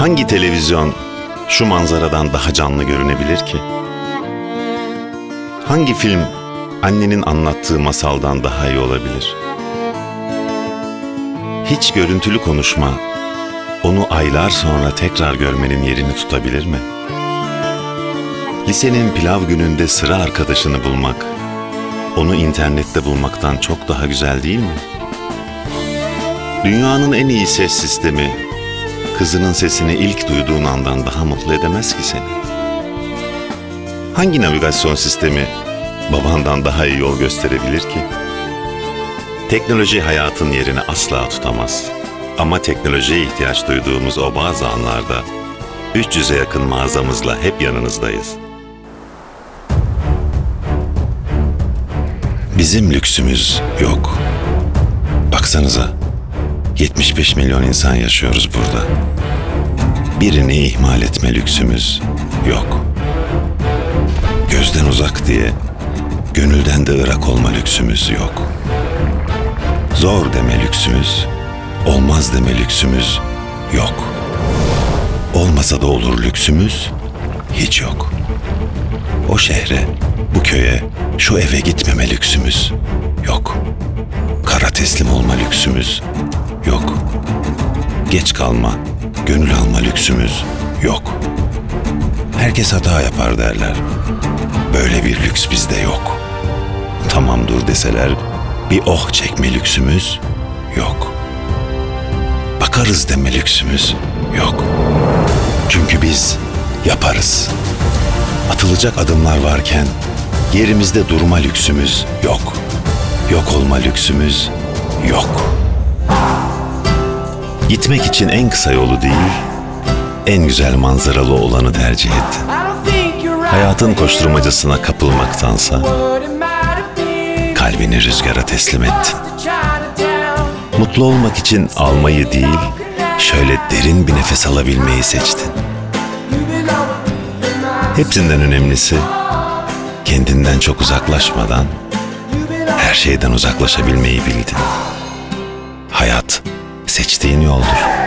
Hangi televizyon şu manzaradan daha canlı görünebilir ki? Hangi film annenin anlattığı masaldan daha iyi olabilir? Hiç görüntülü konuşma onu aylar sonra tekrar görmenin yerini tutabilir mi? Lisenin pilav gününde sıra arkadaşını bulmak, onu internette bulmaktan çok daha güzel değil mi? Dünyanın en iyi ses sistemi, kızının sesini ilk duyduğun andan daha mutlu edemez ki seni. Hangi navigasyon sistemi babandan daha iyi yol gösterebilir ki? Teknoloji hayatın yerini asla tutamaz. Ama teknolojiye ihtiyaç duyduğumuz o bazı anlarda 300'e yakın mağazamızla hep yanınızdayız. Bizim lüksümüz yok. Baksanıza, 75 milyon insan yaşıyoruz burada. Birini ihmal etme lüksümüz yok. Gözden uzak diye gönülden de ırak olma lüksümüz yok. Zor deme lüksümüz, olmaz deme lüksümüz yok. Olmasa da olur lüksümüz hiç yok. O şehre, bu köye, şu eve gitmeme lüksümüz yok. Kara teslim olma lüksümüz yok. Geç kalma, gönül alma lüksümüz yok. Herkes hata yapar derler. Böyle bir lüks bizde yok. Tamam dur deseler, bir oh çekme lüksümüz yok. Bakarız deme lüksümüz yok. Çünkü biz yaparız. Atılacak adımlar varken yerimizde durma lüksümüz yok. Yok olma lüksümüz yok. Gitmek için en kısa yolu değil, en güzel manzaralı olanı tercih ettin. Hayatın koşturmacasına kapılmaktansa kalbini rüzgara teslim ettin. Mutlu olmak için almayı değil, şöyle derin bir nefes alabilmeyi seçtin. Hepsinden önemlisi, kendinden çok uzaklaşmadan her şeyden uzaklaşabilmeyi bildin. Hayat seçtiğin yoldur.